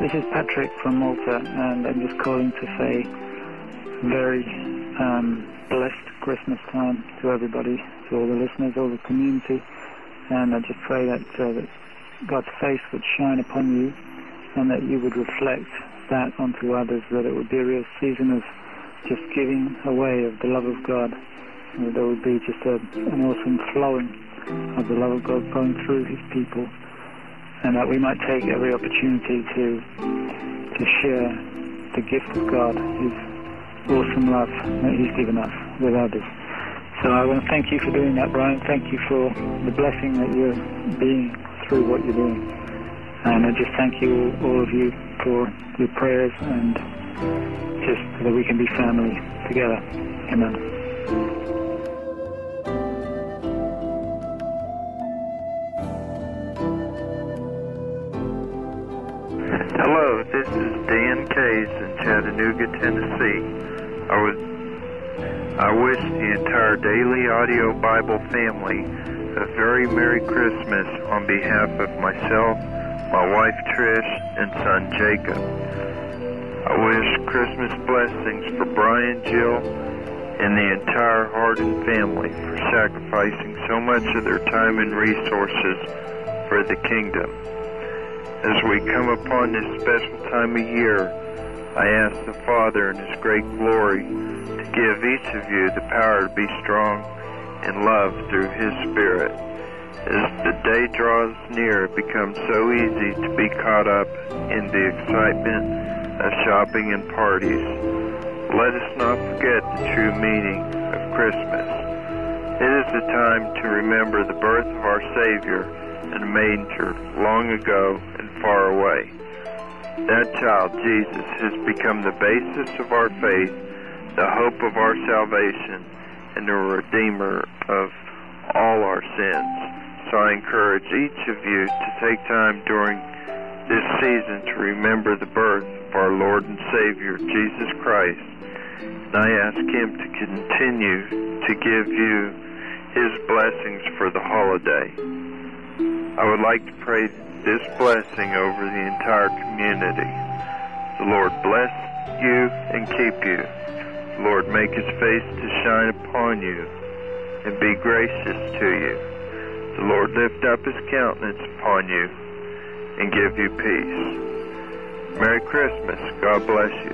This is Patrick from Malta, and I'm just calling to say very blessed Christmas time to everybody, to all the listeners, all the community, and I just pray that God's face would shine upon you and that you would reflect that onto others, that it would be a real season of just giving away of the love of God, and that there would be just an awesome flowing of the love of God going through His people, and that we might take every opportunity to share the gift of God, His awesome love that He's given us with others. So I want to thank you for doing that, Brian. Thank you for the blessing that you're being through what you're doing. And I just thank you, all of you, for your prayers and just so that we can be family together. Amen. Hello, this is Dan Case in Chattanooga, Tennessee. I wish the entire Daily Audio Bible family a very Merry Christmas on behalf of myself, my wife Trish, and son Jacob. I wish Christmas blessings for Brian, Jill, and the entire Harden family for sacrificing so much of their time and resources for the kingdom. As we come upon this special time of year, I ask the Father in His great glory to give each of you the power to be strong in love through His Spirit. As the day draws near, it becomes so easy to be caught up in the excitement of shopping and parties. Let us not forget the true meaning of Christmas. It is a time to remember the birth of our Savior in a manger long ago and far away. That child, Jesus, has become the basis of our faith, the hope of our salvation, and the Redeemer of all our sins. So I encourage each of you to take time during this season to remember the birth of our Lord and Savior, Jesus Christ. And I ask Him to continue to give you His blessings for the holiday. I would like to pray this blessing over the entire community. The Lord bless you and keep you. The Lord make His face to shine upon you and be gracious to you. The Lord lift up His countenance upon you and give you peace. Merry Christmas. God bless you.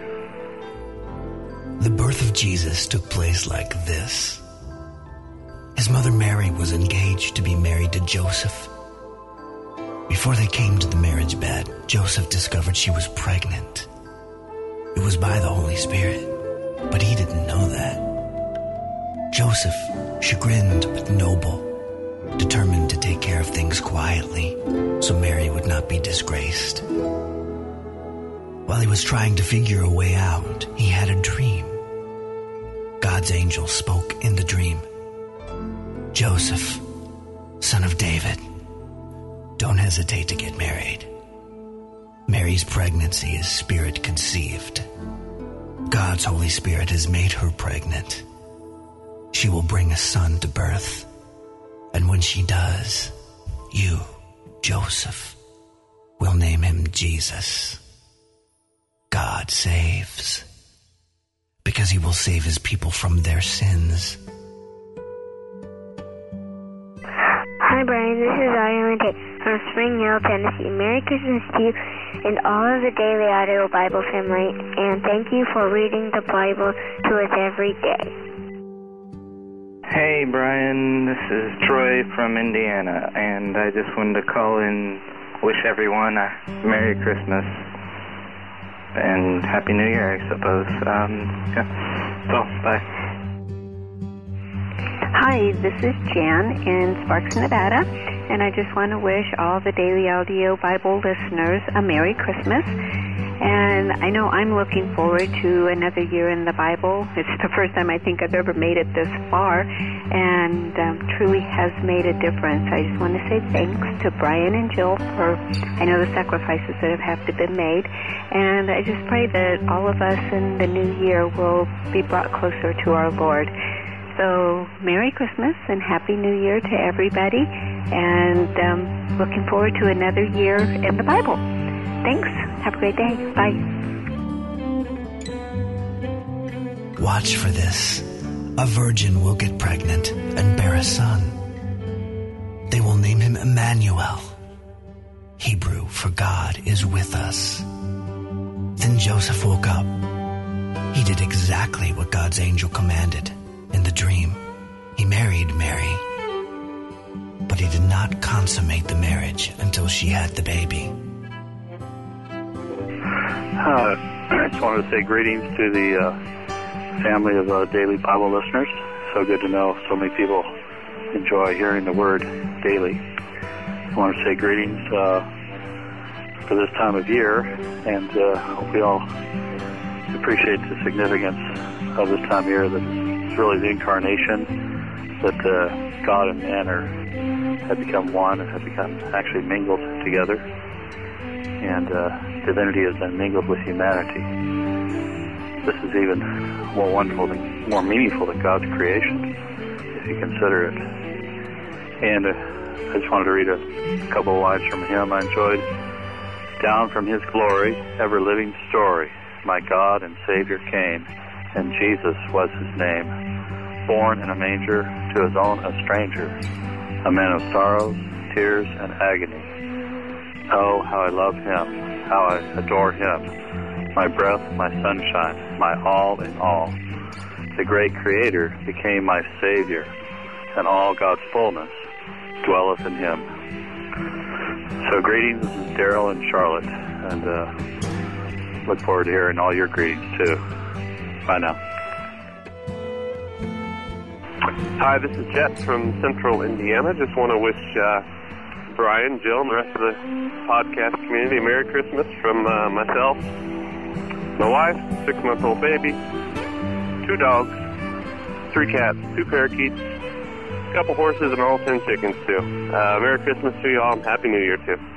The birth of Jesus took place like this. His mother Mary was engaged to be married to Joseph. Before they came to the marriage bed, Joseph discovered she was pregnant. It was by the Holy Spirit, but he didn't know that. Joseph, chagrined but noble, determined to take care of things quietly so Mary would not be disgraced. While he was trying to figure a way out, he had a dream. God's angel spoke in the dream. Joseph, son of David, don't hesitate to get married. Mary's pregnancy is spirit conceived. God's Holy Spirit has made her pregnant. She will bring a son to birth. And when she does, you, Joseph, will name him Jesus. God saves. Because He will save His people from their sins. Hi, Brian. This is Ariana Tate from Spring Hill, Tennessee. Merry Christmas to you and all of the Daily Audio Bible family, and thank you for reading the Bible to us every day. Hey, Brian. This is Troy from Indiana, and I just wanted to call and wish everyone a Merry Christmas and Happy New Year, I suppose. So, bye. Hi, this is Jan in Sparks, Nevada, and I just want to wish all the Daily Audio Bible listeners a Merry Christmas. And I know I'm looking forward to another year in the Bible. It's the first time I think I've ever made it this far, and truly has made a difference. I just want to say thanks to Brian and Jill for, I know, the sacrifices that have to be made. And I just pray that all of us in the new year will be brought closer to our Lord. So, Merry Christmas and Happy New Year to everybody, and looking forward to another year in the Bible. Thanks. Have a great day. Bye. Watch for this. A virgin will get pregnant and bear a son. They will name him Emmanuel, Hebrew for God is with us. Then Joseph woke up. He did exactly what God's angel commanded in the dream. He married Mary, but he did not consummate the marriage until she had the baby. I just wanted to say greetings to the family of Daily Bible listeners. So good to know so many people enjoy hearing the word daily. I want to say greetings for this time of year, and hope we all appreciate the significance of this time of year, that it's really the incarnation, that God and man have become one and have become actually mingled together, and divinity has been mingled with humanity. This is even more wonderful, more meaningful than God's creation, if you consider it. And I just wanted to read a couple of lines from him I enjoyed. Down from his glory, ever-living story, my God and Savior came, and Jesus was his name. Born in a manger, to his own a stranger, a man of sorrows, tears, and agony. Oh, how I love him, how I adore him, my breath, my sunshine, my all in all. The great Creator became my Savior, and all God's fullness dwelleth in him. So greetings, this is Daryl and Charlotte, and look forward to hearing all your greetings too. Bye now. Hi, this is Jeff from Central Indiana. Just want to wish Brian, Jill, and the rest of the podcast community a Merry Christmas from myself, my wife, 6-month-old baby, 2 dogs, 3 cats, 2 parakeets, a couple horses, and all 10 chickens too. Merry Christmas to you all, and Happy New Year too.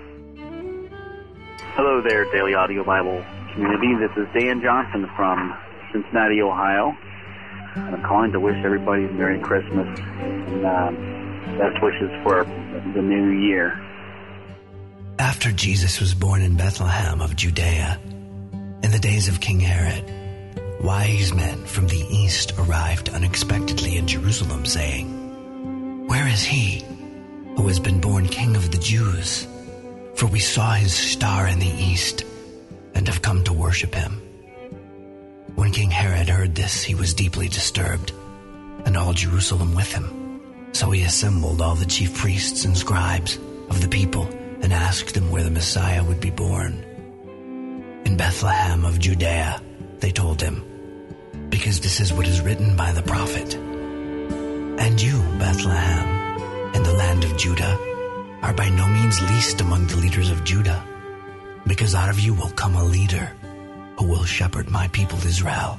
Hello there, Daily Audio Bible community. This is Dan Johnson from Cincinnati, Ohio. And I'm calling to wish everybody a Merry Christmas and best wishes for the new year. After Jesus was born in Bethlehem of Judea, in the days of King Herod, wise men from the east arrived unexpectedly in Jerusalem, saying, "Where is he who has been born King of the Jews? For we saw his star in the east and have come to worship him." When King Herod heard this, he was deeply disturbed, and all Jerusalem with him. So he assembled all the chief priests and scribes of the people and asked them where the Messiah would be born. "In Bethlehem of Judea," they told him, "because this is what is written by the prophet. And you, Bethlehem, in the land of Judah, are by no means least among the leaders of Judah, because out of you will come a leader who will shepherd my people Israel."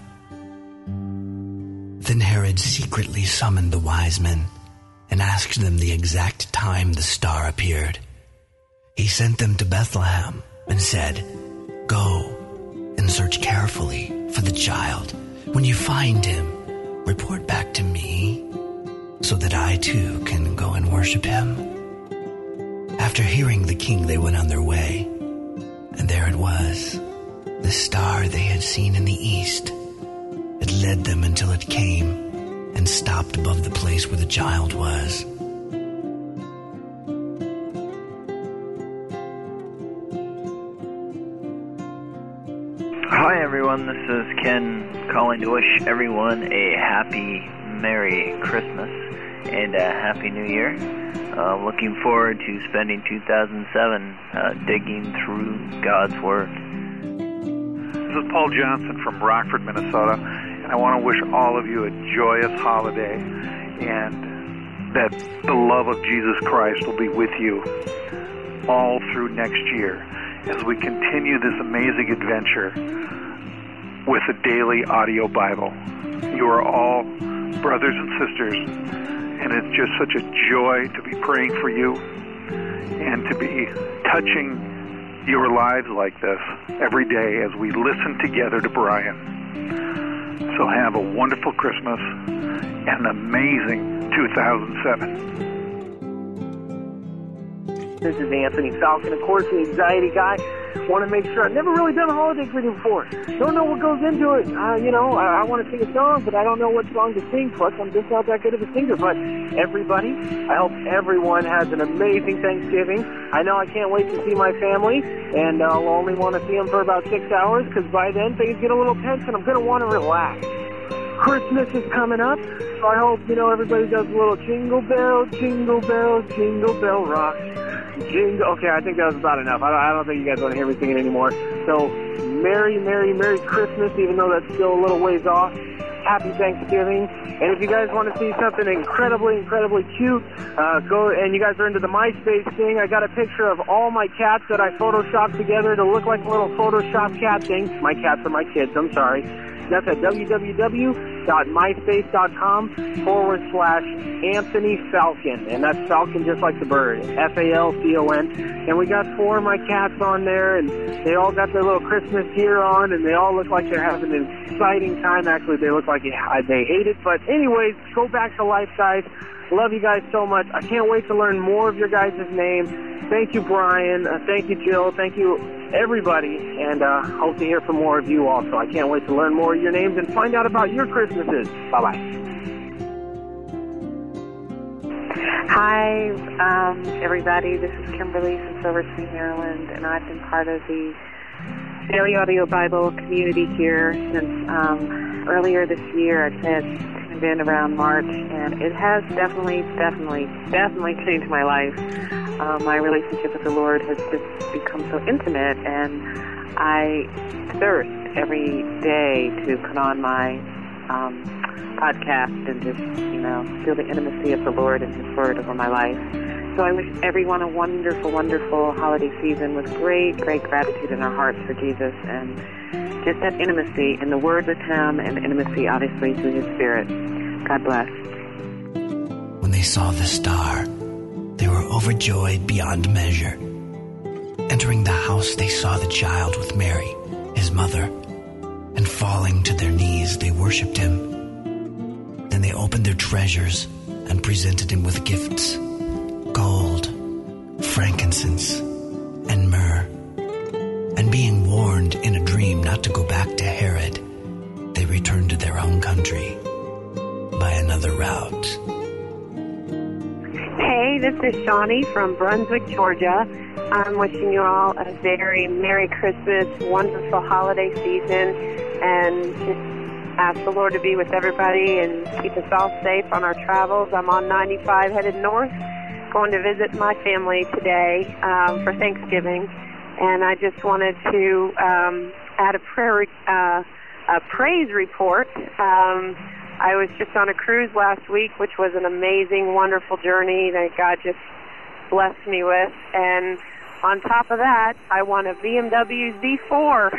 Then Herod secretly summoned the wise men and asked them the exact time the star appeared. He sent them to Bethlehem and said, "Go and search carefully for the child. When you find him, report back to me so that I too can go and worship him." After hearing the king, they went on their way, and there it was, the star they had seen in the east. It led them until it came and stopped above the place where the child was. Hi everyone, this is Ken calling to wish everyone a happy, Merry Christmas and a Happy New Year. Looking forward to spending 2007 digging through God's Word. This is Paul Johnson from Rockford, Minnesota, and I want to wish all of you a joyous holiday, and that the love of Jesus Christ will be with you all through next year as we continue this amazing adventure with the Daily Audio Bible. You are all brothers and sisters, and it's just such a joy to be praying for you and to be touching your lives like this every day as we listen together to Brian. So have a wonderful Christmas and an amazing 2007. This is Anthony Falcon, of course, the anxiety guy. Want to make sure. I've never really done a holiday greeting before. Don't know what goes into it. I want to sing a song, but I don't know what song to sing. Plus, I'm just not that good of a singer. But everybody, I hope everyone has an amazing Thanksgiving. I know I can't wait to see my family, and I'll only want to see them for about 6 hours, because by then things get a little tense, and I'm going to want to relax. Christmas is coming up, so I hope, everybody does a little jingle bell, jingle bell, jingle bell rock. Okay, I think that was about enough. I don't think you guys want to hear me singing anymore. So, Merry, Merry, Merry Christmas, even though that's still a little ways off. Happy Thanksgiving. And if you guys want to see something incredibly, incredibly cute, go, and you guys are into the MySpace thing, I got a picture of all my cats that I photoshopped together to look like a little Photoshop cat thing. My cats are my kids, I'm sorry. That's at www.myspace.com/Anthony Falcon. And that's Falcon just like the bird, Falcon. And we got 4 of my cats on there, and they all got their little Christmas gear on, and they all look like they're having an exciting time. Actually, they look like they hate it. But anyways, go back to life, guys. Love you guys so much. I can't wait to learn more of your guys' names. Thank you, Brian. Thank you, Jill. Thank you, everybody. And hope to hear from more of you also. I can't wait to learn more of your names and find out about your Christmases. Bye-bye. Hi, everybody. This is Kimberly from Silver Spring, Maryland, and I've been part of the Daily Audio Bible community here since earlier this year. I'd say it's been around March, and it has definitely changed my life. My relationship with the Lord has just become so intimate, and I thirst every day to put on my podcast and just, feel the intimacy of the Lord and His Word over my life. So I wish everyone a wonderful, wonderful holiday season with great, great gratitude in our hearts for Jesus, and just that intimacy in the Word with Him, and intimacy, obviously, through His Spirit. God bless. When they saw the star, they were overjoyed beyond measure. Entering the house, they saw the child with Mary, his mother, and falling to their knees, they worshipped Him. Then they opened their treasures and presented Him with gifts, gold, frankincense, and myrrh. And being warned in a dream not to go back to Herod, they returned to their own country by another route. Hey, this is Shawnee from Brunswick, Georgia. I'm wishing you all a very Merry Christmas, wonderful holiday season, and just ask the Lord to be with everybody and keep us all safe on our travels. I'm on 95 headed north, going to visit my family today for Thanksgiving, and I just wanted to add a praise report. I was just on a cruise last week, which was an amazing, wonderful journey that God just blessed me with. And on top of that, I won a BMW Z4.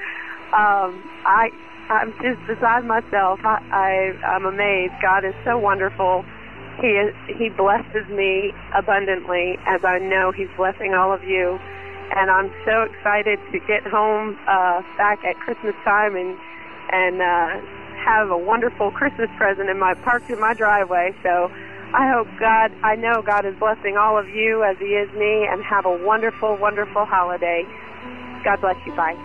I'm just beside myself. I'm amazed. God is so wonderful. He blesses me abundantly, as I know He's blessing all of you. And I'm so excited to get home back at Christmas time and have a wonderful Christmas present parked in my driveway. So I know God is blessing all of you as He is me, and have a wonderful, wonderful holiday. God bless you. Bye.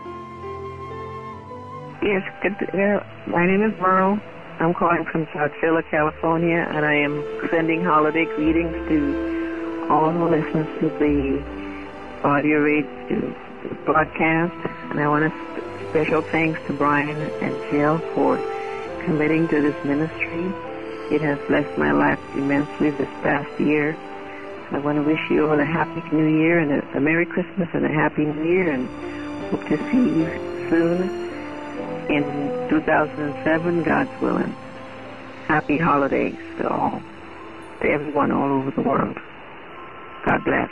Yes, my name is Merle. I'm calling from South Villa, California, and I am sending holiday greetings to all who listen to the audio radio broadcast. And I want to special thanks to Brian and Jill for committing to this ministry. It has blessed my life immensely this past year. I want to wish you all a happy New Year and a Merry Christmas and a Happy New Year, and hope to see you soon in 2007, God's willing. Happy holidays to everyone all over the world. God bless.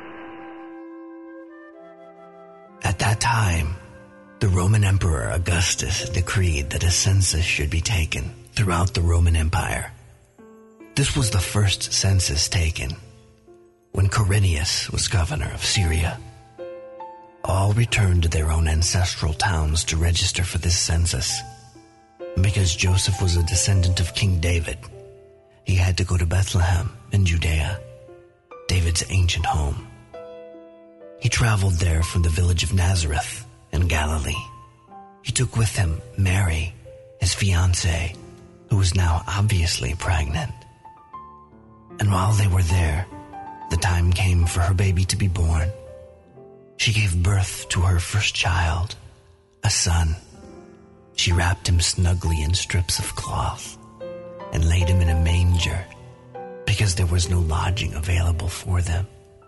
At that time, the Roman Emperor Augustus decreed that a census should be taken throughout the Roman Empire. This was the first census taken when Quirinius was governor of Syria. All returned to their own ancestral towns to register for this census. Because Joseph was a descendant of King David, he had to go to Bethlehem in Judea. David's ancient home. He traveled there from the village of Nazareth in Galilee. He took with him Mary, his fiancée, who was now obviously pregnant. And while they were there, the time came for her baby to be born. She gave birth to her first child, a son. She wrapped him snugly in strips of cloth and laid him in a manger because there was no lodging available for them.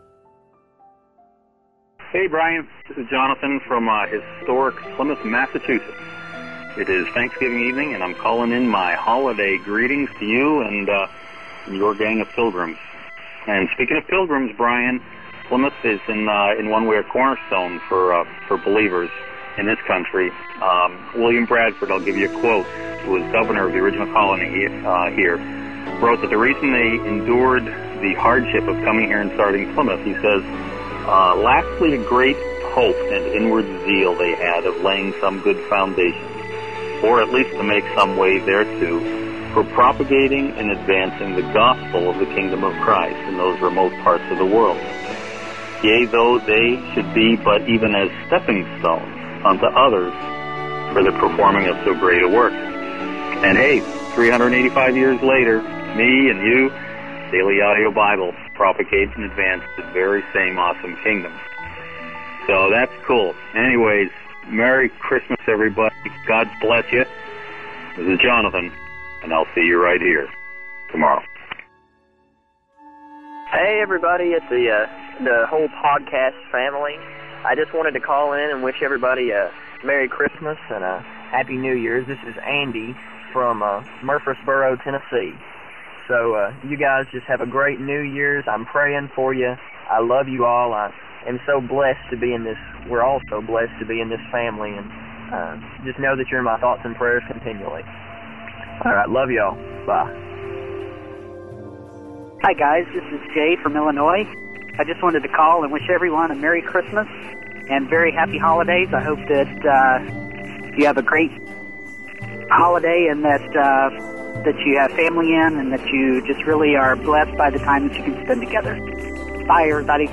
Hey, Brian. This is Jonathan from historic Plymouth, Massachusetts. It is Thanksgiving evening, and I'm calling in my holiday greetings to you and your gang of pilgrims. And speaking of pilgrims, Brian, Plymouth is in one way a cornerstone for believers in this country. William Bradford, I'll give you a quote, who was governor of the original colony here, wrote that the reason they endured the hardship of coming here and starting Plymouth, he says, lastly, a great hope and inward zeal they had of laying some good foundation, or at least to make some way thereto, for propagating and advancing the gospel of the kingdom of Christ in those remote parts of the world. Yea, though they should be but even as stepping stones unto others for the performing of so great a work. And hey, 385 years later, me and you, Daily Audio Bible, propagates and advances the very same awesome kingdom. So that's cool. Anyways, Merry Christmas, everybody. God bless you. This is Jonathan, and I'll see you right here tomorrow. Hey, everybody at the whole podcast family. I just wanted to call in and wish everybody a Merry Christmas and a Happy New Year's. This is Andy from Murfreesboro, Tennessee. So you guys just have a great New Year's. I'm praying for you. I love you all. I am so blessed to be in this. We're all so blessed to be in this family, and just know that you're in my thoughts and prayers continually. All right, love y'all. Bye. Hi guys, this is Jay from Illinois. I just wanted to call and wish everyone a Merry Christmas and very happy holidays. I hope that you have a great holiday and that you have family in and that you just really are blessed by the time that you can spend together. Bye, everybody.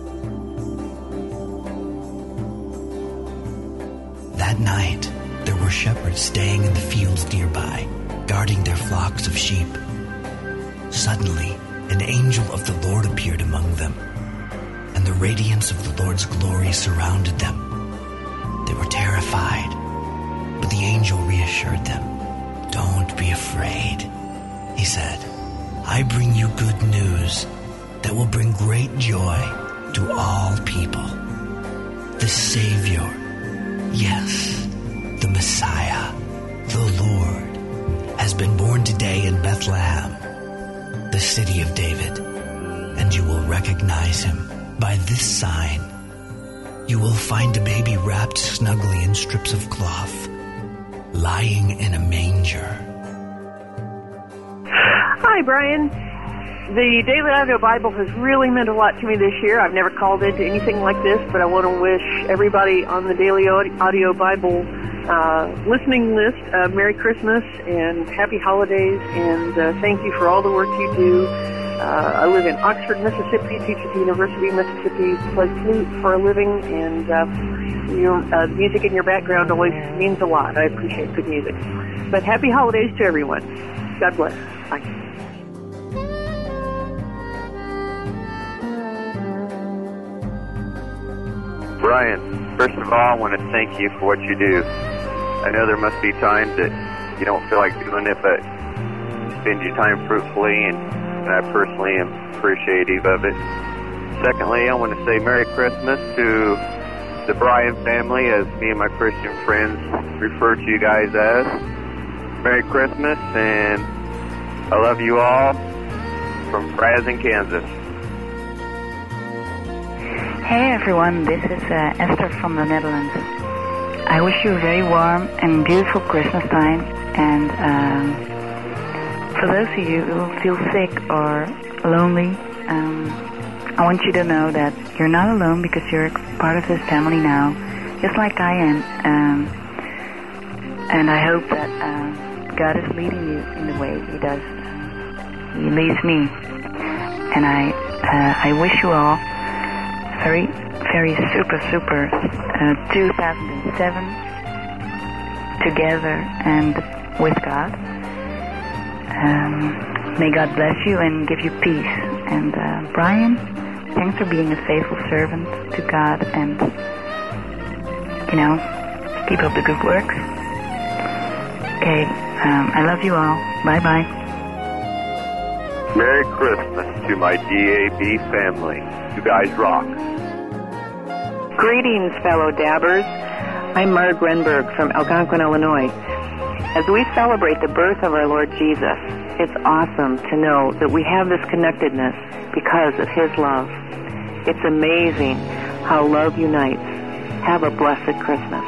That night, there were shepherds staying in the fields nearby, guarding their flocks of sheep. Suddenly, an angel of the Lord appeared among them, and the radiance of the Lord's glory surrounded them. They were terrified, but the angel reassured them. "Don't be afraid," he said. "I bring you good news that will bring great joy to all people. The Savior, yes, the Messiah, the Lord, has been born today in Bethlehem, the city of David, and you will recognize him by this sign. You will find a baby wrapped snugly in strips of cloth, lying in a manger." Hi, Brian. The Daily Audio Bible has really meant a lot to me this year. I've never called into anything like this, but I want to wish everybody on the Daily Audio Bible listening list Merry Christmas and Happy Holidays, and thank you for all the work you do. I live in Oxford, Mississippi, teach at the University of Mississippi, play flute for a living, and the music in your background always means a lot. I appreciate good music. But happy holidays to everyone. God bless. Bye. Brian, first of all, I want to thank you for what you do. I know there must be times that you don't feel like doing it, but you spend your time fruitfully, and I personally am appreciative of it. Secondly, I want to say Merry Christmas to the Bryan family, as me and my Christian friends refer to you guys as. Merry Christmas, and I love you all from Frazin, Kansas. Hey everyone, this is Esther from the Netherlands. I wish you a very warm and beautiful Christmas time, and for those of you who feel sick or lonely, I want you to know that you're not alone because you're part of this family now, just like I am, and I hope that God is leading you in the way He does. He leads me. And I wish you all very, very super 2007 together and with God. May God bless you and give you peace. And Brian, thanks for being a faithful servant to God and, keep up the good work. Okay, I love you all. Bye-bye. Merry Christmas to my DAB family. You guys rock. Greetings, fellow dabbers. I'm Marg Renberg from Algonquin, Illinois. As we celebrate the birth of our Lord Jesus, it's awesome to know that we have this connectedness because of His love. It's amazing how love unites. Have a blessed Christmas.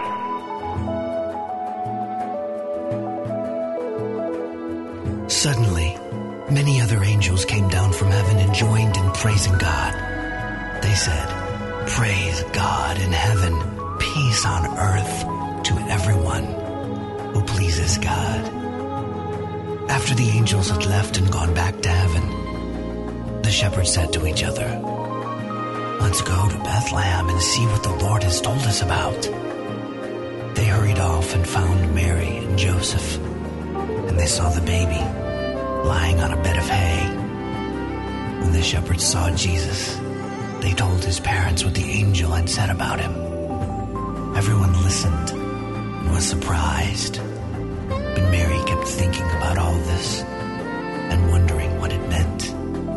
Suddenly, many other angels came down from heaven and joined in praising God. They said, "Praise God in heaven, peace on earth to everyone who pleases God." After the angels had left and gone back to heaven, the shepherds said to each other, "Let's go to Bethlehem and see what the Lord has told us about." They hurried off and found Mary and Joseph, and they saw the baby lying on a bed of hay. When the shepherds saw Jesus, they told his parents what the angel had said about him. Everyone listened and was surprised, but Mary kept thinking about all this and wondering what it meant.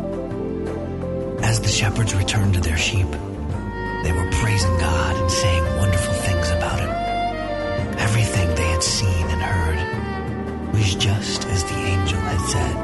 As the shepherds returned to their sheep, they were praising God and saying wonderful things about him. Everything they had seen and heard was just as the angel had said.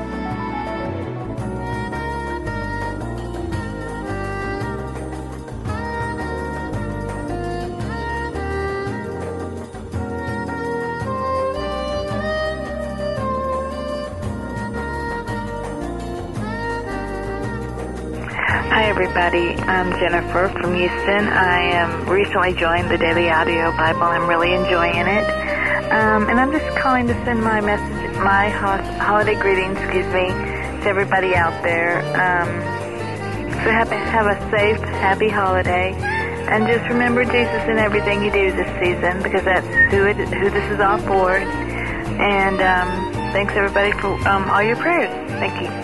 Hi everybody, I'm Jennifer from Houston. I recently joined the Daily Audio Bible. I'm really enjoying it. And I'm just calling to send my message, my holiday greetings, to everybody out there. So have a safe, happy holiday. And just remember Jesus in everything you do this season, because that's who this is all for. And thanks everybody for all your prayers. Thank you.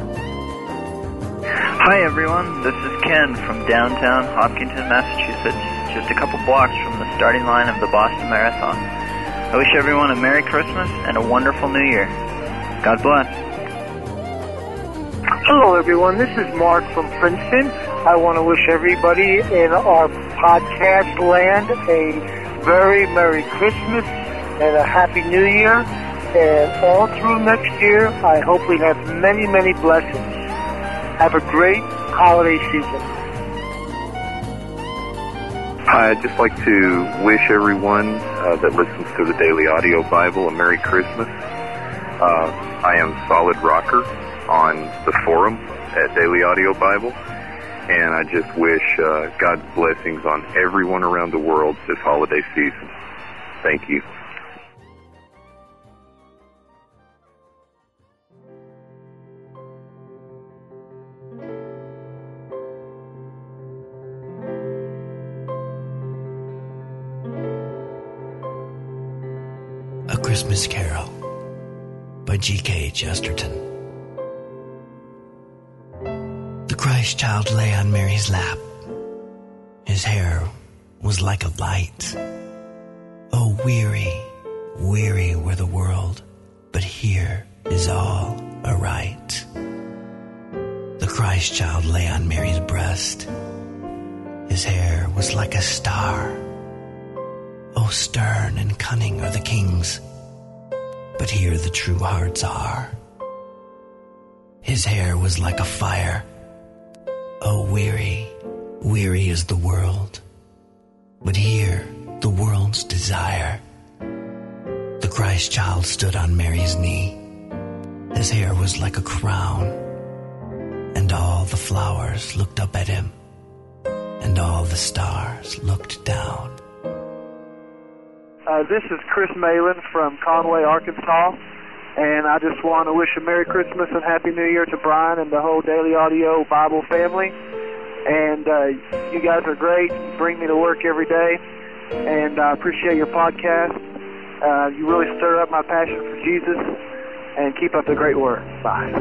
Hi everyone, this is Ken from downtown Hopkinton, Massachusetts, just a couple blocks from the starting line of the Boston Marathon. I wish everyone a Merry Christmas and a wonderful New Year. God bless. Hello everyone, this is Mark from Princeton. I want to wish everybody in our podcast land a very Merry Christmas and a Happy New Year. And all through next year, I hope we have many, many blessings. Have a great holiday season. Hi, I'd just like to wish everyone that listens to the Daily Audio Bible a Merry Christmas. I am Solid Rocker on the forum at Daily Audio Bible, and I just wish God's blessings on everyone around the world this holiday season. Thank you. A Christmas Carol by G.K. Chesterton. The Christ child lay on Mary's lap. His hair was like a light. Oh, weary, weary were the world, but here is all aright. The Christ child lay on Mary's breast. His hair was like a star. Oh, stern and cunning are the kings, but here the true hearts are. His hair was like a fire. Oh, weary, weary is the world, but here the world's desire. The Christ child stood on Mary's knee. His hair was like a crown, and all the flowers looked up at him, and all the stars looked down. This is Chris Malin from Conway, Arkansas, And I just want to wish a Merry Christmas and Happy New Year to Brian and the whole Daily Audio Bible family. And you guys are great. You bring me to work every day. And I appreciate your podcast. You really stir up my passion for Jesus. And keep up the great work. Bye.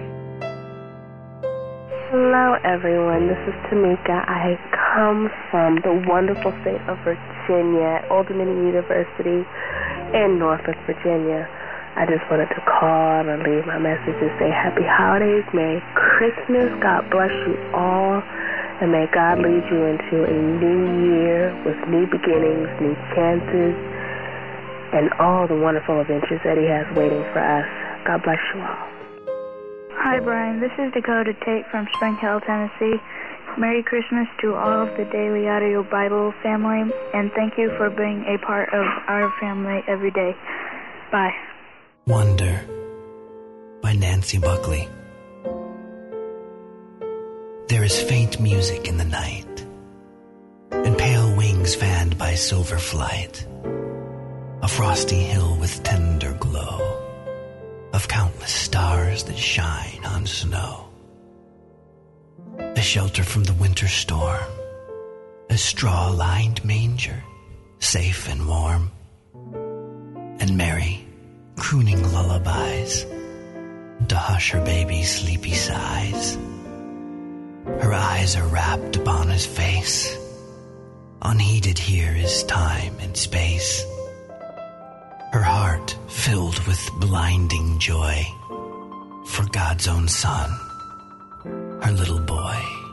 Hello, everyone. This is Tamika. I come from the wonderful state of Virginia, Old Dominion University in Norfolk, Virginia. I just wanted to call and leave my message and say Happy Holidays, Merry Christmas, God bless you all, and may God lead you into a new year with new beginnings, new chances, and all the wonderful adventures that He has waiting for us. God bless you all. Hi, Brian. This is Dakota Tate from Spring Hill, Tennessee. Merry Christmas to all of the Daily Audio Bible family, and thank you for being a part of our family every day. Bye. Wonder by Nancy Buckley. There is faint music in the night, and pale wings fanned by silver flight, a frosty hill with tender glow of countless stars that shine on snow, a shelter from the winter storm, a straw-lined manger, safe and warm, and Mary crooning lullabies to hush her baby's sleepy sighs. Her eyes are rapt upon His face. Unheeded here is time and space. Her heart filled with blinding joy for God's own Son, her little boy.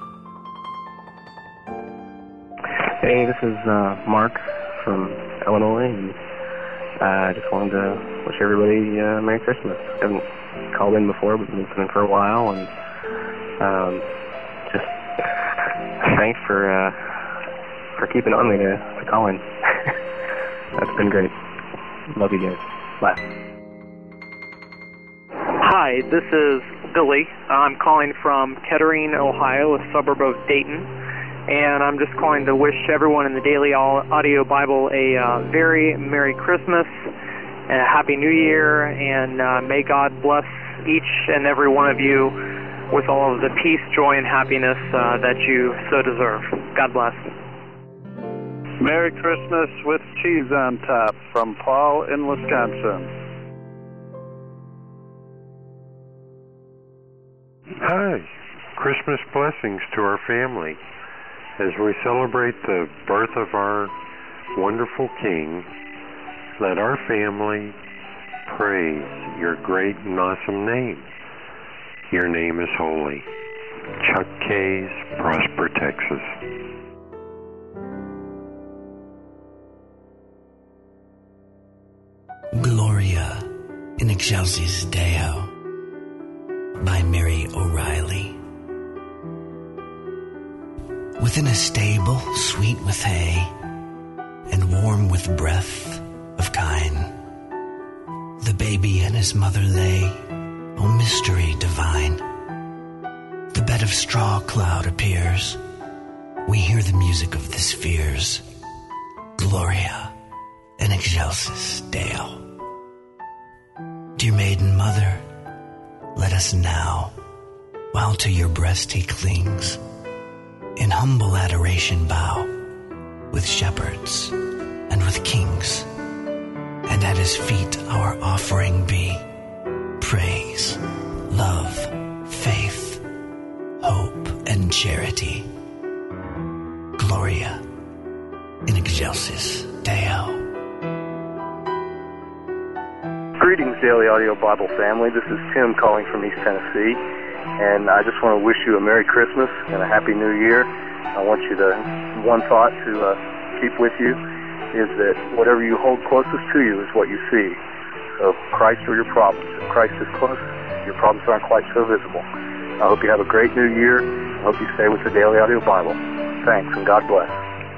Hey, this is Mark from Illinois, and I just wanted to wish everybody Merry Christmas. I haven't called in before, but been listening for a while, and just thanks for keeping on me to call in. That's been great. Love you guys. Bye. Hi, this is Billy. I'm calling from Kettering, Ohio, a suburb of Dayton. And I'm just calling to wish everyone in the Daily Audio Bible a very Merry Christmas and a Happy New Year, and may God bless each and every one of you with all of the peace, joy, and happiness that you so deserve. God bless. Merry Christmas with cheese on top from Paul in Wisconsin. Hi. Christmas blessings to our family. As we celebrate the birth of our wonderful King, let our family praise your great and awesome name. Your name is holy. Chuck Case, Prosper, Texas. Gloria in Excelsis Deo by Mary O'Reilly. Within a stable, sweet with hay, and warm with breath of kine, the baby and his mother lay, O mystery divine. The bed of straw cloud appears, we hear the music of the spheres, Gloria in Excelsis Deo. Dear maiden mother, let us now, while to your breast he clings, in humble adoration bow, with shepherds and with kings, and at his feet our offering be, praise, love, faith, hope, and charity. Gloria in Excelsis Deo. Greetings, Daily Audio Bible family. This is Tim calling from East Tennessee, and I just want to wish you a Merry Christmas and a Happy New Year. I want you to, one thought to keep with you is that whatever you hold closest to you is what you see. So Christ are your problems. If Christ is close, your problems aren't quite so visible. I hope you have a great New Year. I hope you stay with the Daily Audio Bible. Thanks, and God bless.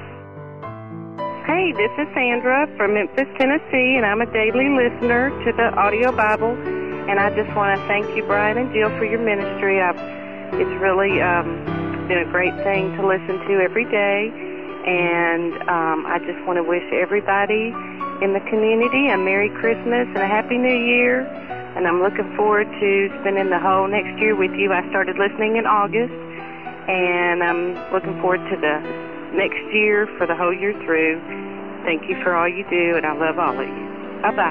Hey, this is Sandra from Memphis, Tennessee, and I'm a daily listener to the Audio Bible. And I just want to thank you, Brian and Jill, for your ministry. It's really been a great thing to listen to every day. And I just want to wish everybody in the community a Merry Christmas and a Happy New Year. I'm looking forward to spending the whole next year with you. I started listening in August, and I'm looking forward to the next year for the whole year through. Thank you for all you do, and I love all of you. Bye-bye.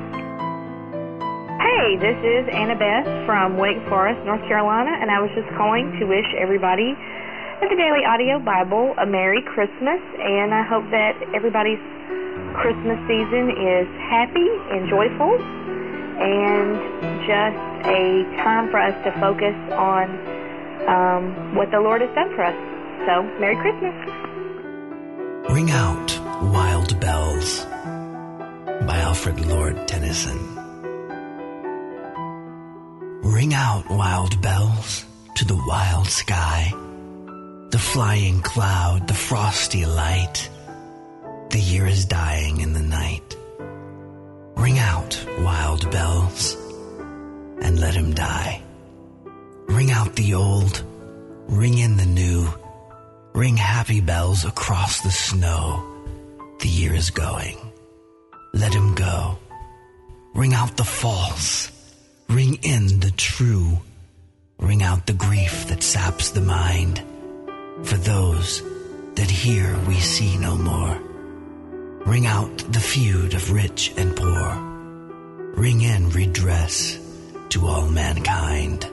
Hey, this is Annabeth from Wake Forest, North Carolina, and I was just calling to wish everybody at the Daily Audio Bible a Merry Christmas, and I hope that everybody's Christmas season is happy and joyful, and just a time for us to focus on what the Lord has done for us. So, Merry Christmas. Ring Out Wild Bells by Alfred Lord Tennyson. Ring out, wild bells, to the wild sky, the flying cloud, the frosty light. The year is dying in the night. Ring out, wild bells, and let him die. Ring out the old, ring in the new. Ring happy bells across the snow. The year is going. Let him go. Ring out the false, ring in the true. Ring out the grief that saps the mind. For those that hear we see no more. Ring out the feud of rich and poor. Ring in redress to all mankind.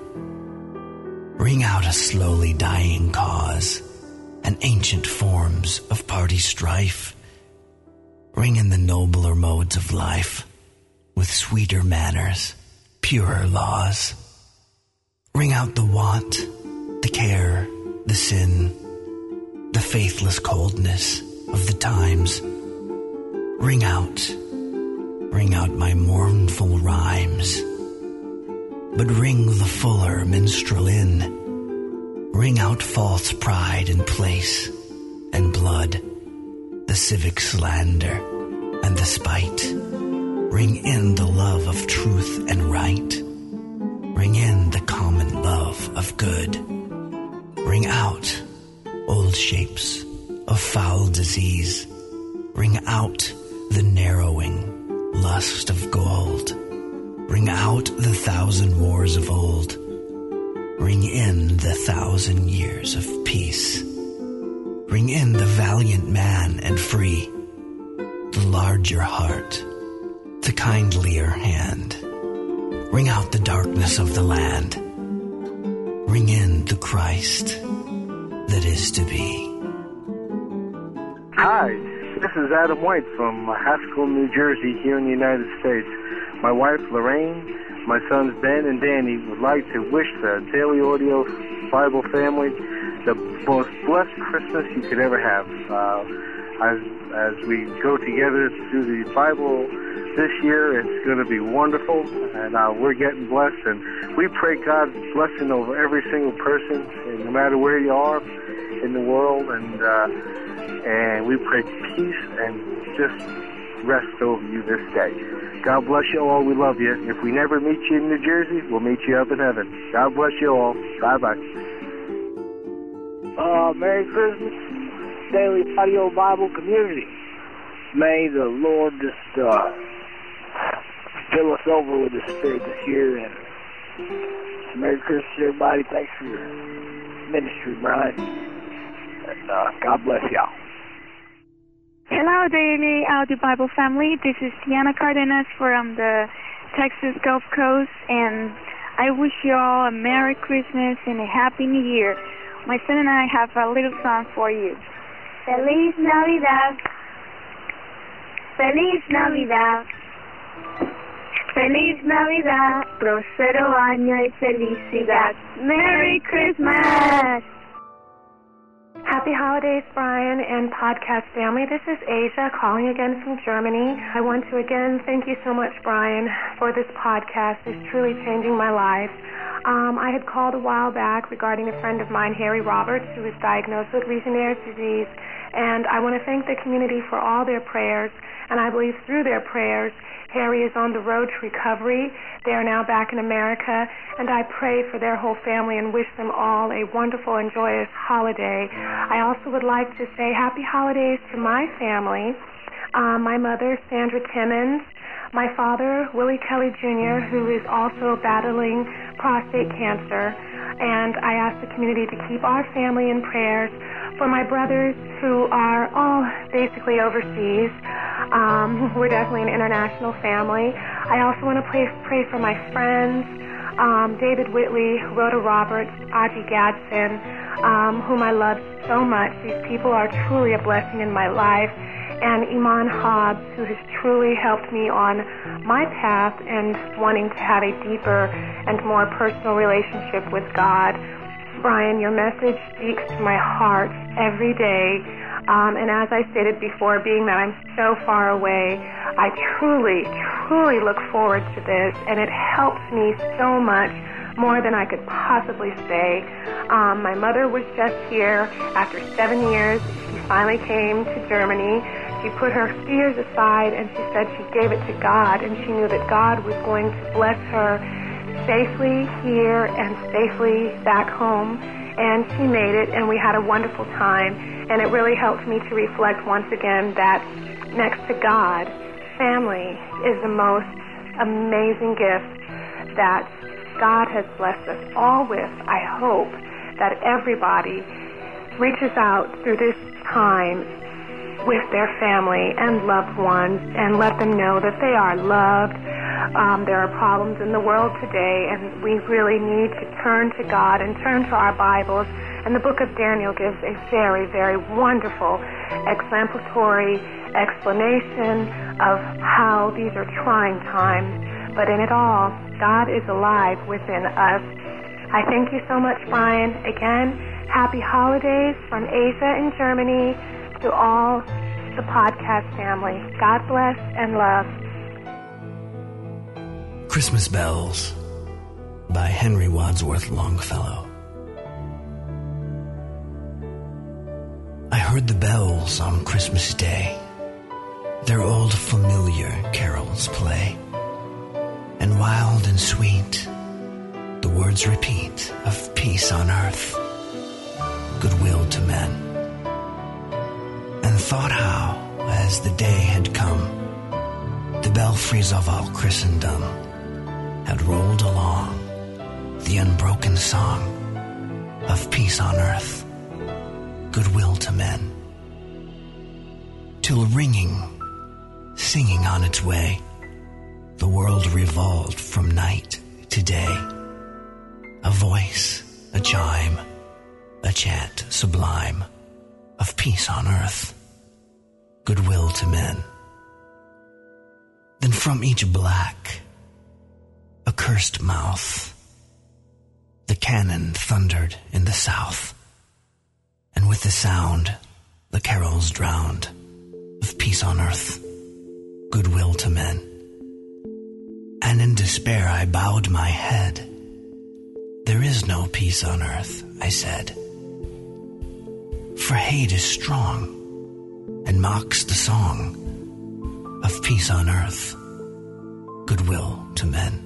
Ring out a slowly dying cause, and ancient forms of party strife. Ring in the nobler modes of life, with sweeter manners, purer laws. Ring out the want, the care, the sin, the faithless coldness of the times. Ring out my mournful rhymes. But ring the fuller minstrel in. Ring out false pride and place and blood, the civic slander and the spite. Ring in the love of truth and right. Ring in the common love of good. Ring out old shapes of foul disease. Ring out the narrowing lust of gold. Ring out the 1,000 wars of old. Ring in the 1,000 years of peace. Ring in the valiant man and free, the larger heart, the kindlier hand. Ring out the darkness of the land. Ring in the Christ that is to be. Hi, this is Adam White from Haskell, New Jersey, here in the United States. My wife, Lorraine, my sons, Ben and Danny, would like to wish the Daily Audio Bible family the most blessed Christmas you could ever have. As we go together through the Bible this year, it's going to be wonderful, and we're getting blessed, and we pray God's blessing over every single person, and no matter where you are in the world, and we pray peace and just rest over you this day. God bless you all. We love you. If we never meet you in New Jersey, we'll meet you up in heaven. God bless you all. Bye-bye. Merry Christmas, Daily Audio Bible community. May the Lord just fill us over with His Spirit this year. And Merry Christmas, everybody. Thanks for your ministry, Brian. And God bless y'all. Hello, Daily Audio Bible family. This is Tiana Cardenas from the Texas Gulf Coast, and I wish you all a Merry Christmas and a Happy New Year. My son and I have a little song for you. Feliz Navidad. Feliz Navidad. Feliz Navidad. Prospero año y felicidad. Merry Christmas. Happy holidays, Brian and podcast family. This is Asia calling again from Germany. I want to again thank you so much, Brian, for this podcast. It's truly changing my life. I had called a while back regarding a friend of mine, Harry Roberts, who was diagnosed with Legionnaire's disease, and I want to thank the community for all their prayers, and I believe through their prayers, Harry is on the road to recovery. They are now back in America, and I pray for their whole family and wish them all a wonderful and joyous holiday. I also would like to say happy holidays to my family. My mother, Sandra Timmons, my father, Willie Kelly Jr., who is also battling prostate cancer, and I ask the community to keep our family in prayers. For my brothers who are all basically overseas, we're definitely an international family. I also want to pray for my friends, David Whitley, Rhoda Roberts, Aji Gadsden, whom I love so much. These people are truly a blessing in my life. And Iman Hobbs, who has truly helped me on my path and wanting to have a deeper and more personal relationship with God. Brian, your message speaks to my heart every day. And as I stated before, being that I'm so far away, I truly, truly look forward to this, and it helps me so much, more than I could possibly say. My mother was just here after 7 years. She finally came to Germany. She put her fears aside, and she said she gave it to God, and she knew that God was going to bless her safely here and safely back home. And she made it, and we had a wonderful time. And it really helped me to reflect once again that next to God, family is the most amazing gift that God has blessed us all with. I hope that everybody reaches out through this time with their family and loved ones and let them know that they are loved. There are problems in the world today, and we really need to turn to God and turn to our Bibles. And the book of Daniel gives a very, very wonderful exemplary explanation of how these are trying times. But in it all, God is alive within us. I thank you so much, Brian. Again, happy holidays from Asia in Germany to all the podcast family. God bless and love. Christmas Bells by Henry Wadsworth Longfellow. I heard the bells on Christmas Day, their old familiar carols play, and wild and sweet the words repeat of peace on earth, goodwill to men. And thought how, as the day had come, the belfries of all Christendom had rolled along the unbroken song of peace on earth, goodwill to men, till ringing, singing on its way, the world revolved from night to day. A voice, a chime, a chant sublime of peace on earth, goodwill to men. Then from each black, accursed mouth, the cannon thundered in the south, and with the sound the carols drowned of peace on earth, goodwill to men. And in despair I bowed my head. There is no peace on earth, I said, for hate is strong and mocks the song of peace on earth, goodwill to men.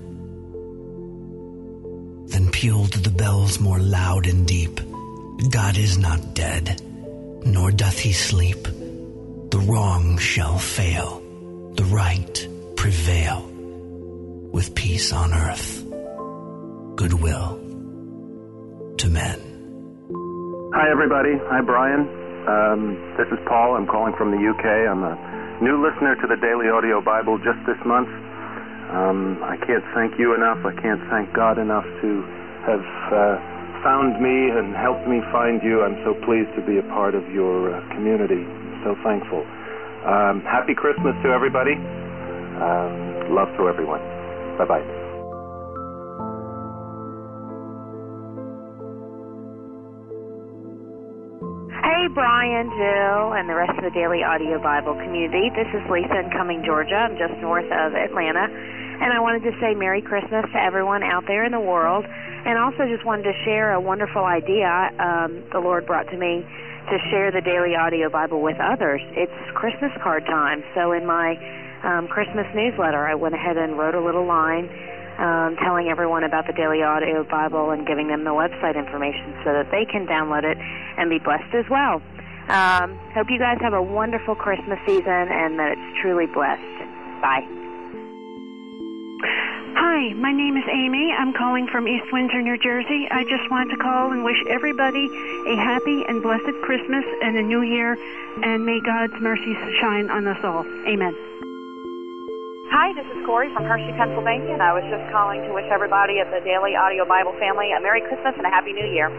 Then pealed the bells more loud and deep. God is not dead, nor doth he sleep. The wrong shall fail, the right prevail, with peace on earth, goodwill to men. Hi, everybody. Hi, Brian. This is Paul. I'm calling from the UK. I'm a new listener to the Daily Audio Bible just this month. I can't thank you enough. I can't thank God enough to have found me and helped me find you. I'm so pleased to be a part of your community. So thankful. Happy Christmas to everybody. Love to everyone. Bye-bye. Hey, Brian, Jill, and the rest of the Daily Audio Bible community. This is Lisa in Cumming, Georgia. I'm just north of Atlanta. And I wanted to say Merry Christmas to everyone out there in the world. And also just wanted to share a wonderful idea the Lord brought to me to share the Daily Audio Bible with others. It's Christmas card time. So in my Christmas newsletter, I went ahead and wrote a little line telling everyone about the Daily Audio Bible and giving them the website information so that they can download it and be blessed as well. Hope you guys have a wonderful Christmas season and that it's truly blessed. Bye. Hi, my name is Amy. I'm calling from East Windsor, New Jersey. I just wanted to call and wish everybody a happy and blessed Christmas and a new year, and may God's mercies shine on us all. Amen. Hi, this is Corey from Hershey, Pennsylvania, and I was just calling to wish everybody at the Daily Audio Bible family a Merry Christmas and a Happy New Year.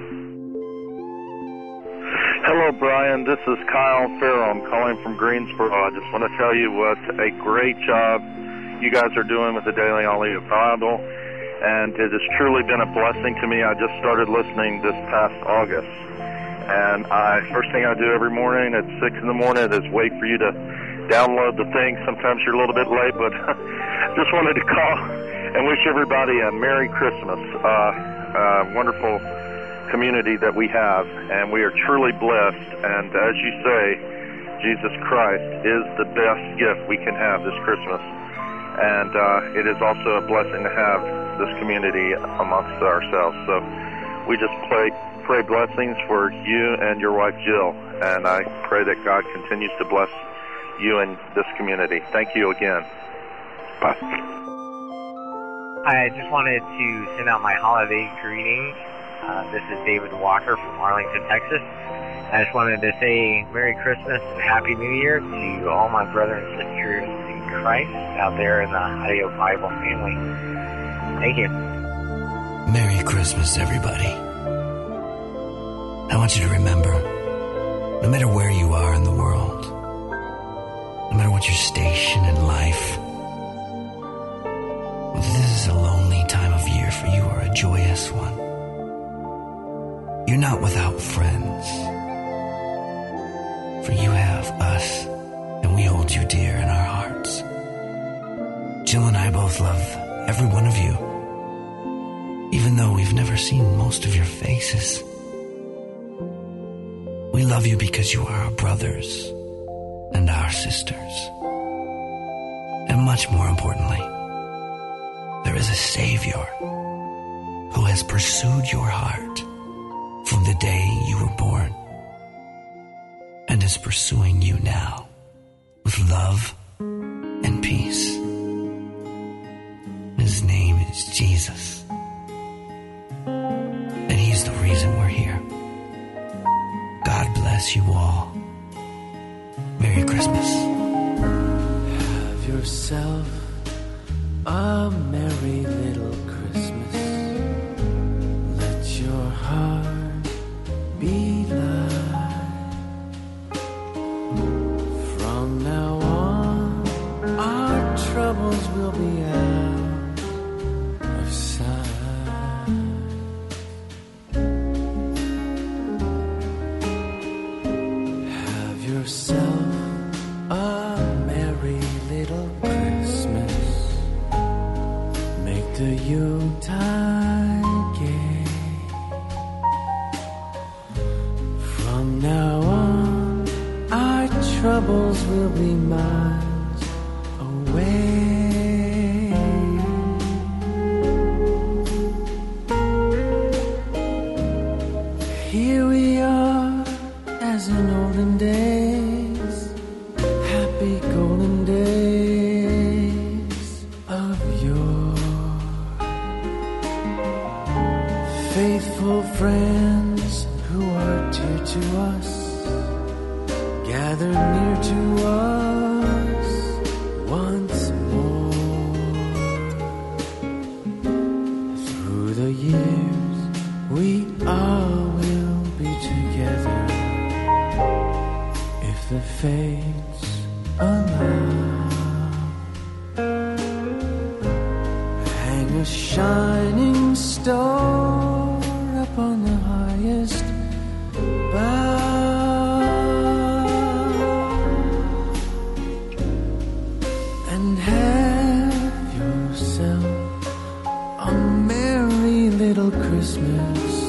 Hello, Brian. This is Kyle Farrell. I'm calling from Greensboro. I just want to tell you what a great job you guys are doing with the Daily Audio Bible, and it has truly been a blessing to me. I just started listening this past August, and first thing I do every morning at 6 in the morning is wait for you to download the thing. Sometimes you're a little bit late, but just wanted to call and wish everybody a Merry Christmas. Wonderful community that we have, and we are truly blessed, and as you say, Jesus Christ is the best gift we can have this Christmas. And it is also a blessing to have this community amongst ourselves. So we just pray blessings for you and your wife, Jill. And I pray that God continues to bless you and this community. Thank you again. Bye. I just wanted to send out my holiday greetings. This is David Walker from Arlington, Texas. I just wanted to say Merry Christmas and Happy New Year to all my brothers and sisters in Christ out there in the Audio Bible family. Thank you. Merry Christmas, everybody. I want you to remember, no matter where you are in the world, no matter what your station in life, whether this is a lonely time of year for you or a joyous one, you're not without friends. For you have us, and we hold you dear in our hearts. Jill and I both love every one of you, even though we've never seen most of your faces. We love you because you are our brothers and our sisters. And much more importantly, there is a Savior who has pursued your heart from the day you were born, and is pursuing you now with love and peace. His name is Jesus, and he's the reason we're here. God bless you all. Merry Christmas. Have yourself a merry little Christmas. Let your heart be light. From now on, our troubles will be out of sight. Have yourself a merry little Christmas. Make the Yuletide gay. From now on, our troubles will be miles away. Here we are, as in olden days, happy golden days of yore. Faithful friends who are dear to us, gather near to us once more. Through the years, we all will be together, if the fates allow. Hang a shining star up on the highest bough, and have yourself a merry little Christmas.